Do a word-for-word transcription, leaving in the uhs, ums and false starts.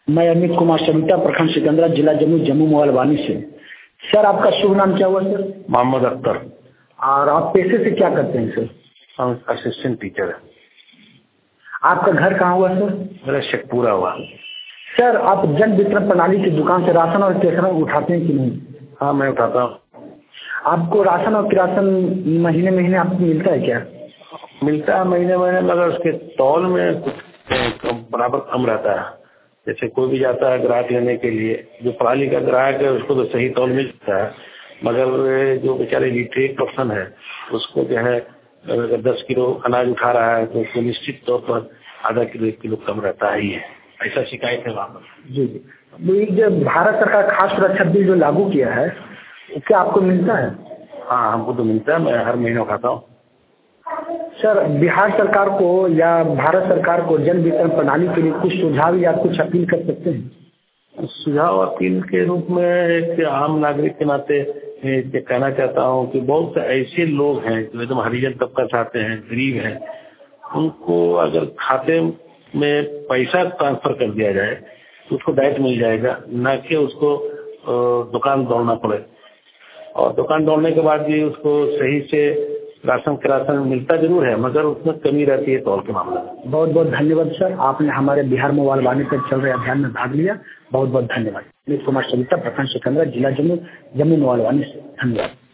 मैं अमित कुमार सविता, प्रखंड सिकंदरा, जिला जम्मू, जम्मू मोबाइल वाणी से। सर आपका शुभ नाम क्या हुआ सर? मोहम्मद अख्तर। और आप पेशे से क्या करते हैं सर? हम असिस्टेंट टीचर है। आपका घर कहाँ हुआ सर? मेरा शेखपुरा हुआ। सर आप जन वितरण प्रणाली की दुकान से राशन और किरासन उठाते हैं कि नहीं? हाँ मैं उठाता हूँ। आपको राशन और किरासन महीने महीने आपको मिलता है क्या? मिलता है महीने महीने, मगर उसके तौल में कुछ बराबर कम रहता है। जैसे कोई भी जाता है ग्राहक लेने के लिए, जो प्रणाली का ग्राहक है उसको तो सही तौल मिलता है, मगर जो बेचारे लिटरेट पर्सन है उसको जो है अगर दस किलो अनाज उठा रहा है तो उसको निश्चित तौर पर आधा किलो एक किलो कम रहता ही है। ऐसा शिकायत है वहाँ पर। जी जी। जो भारत सरकार खाद्य सुरक्षा बिल जो लागू किया है क्या आपको मिलता है? हाँ हमको तो मिलता है, मैं हर महीने खाता हूँ। सर बिहार सरकार को या भारत सरकार को जन वितरण प्रणाली के लिए कुछ सुझाव या कुछ अपील कर सकते हैं? सुझाव अपील के रूप में एक आम नागरिक के नाते ये कहना चाहता हूँ कि बहुत से ऐसे लोग हैं जो एकदम हरिजन तबका चाहते हैं, गरीब हैं, उनको अगर खाते में पैसा ट्रांसफर कर दिया जाए तो उसको डायरेक्ट मिल जाएगा, न कि उसको दुकान दौड़ना पड़े। और दुकान दौड़ने के बाद भी उसको सही से राशन किरासन मिलता जरूर है, मगर उसमें कमी रहती है तौल के मामले में। बहुत बहुत धन्यवाद सर, आपने हमारे बिहार मोबाइल वाणी पर चल रहे अभियान में भाग लिया। बहुत बहुत धन्यवाद। अमित कुमार सविता, प्रखंड सिकंदरा, जिला जम्मू, जम्मू मोबाइल वाणी से। धन्यवाद।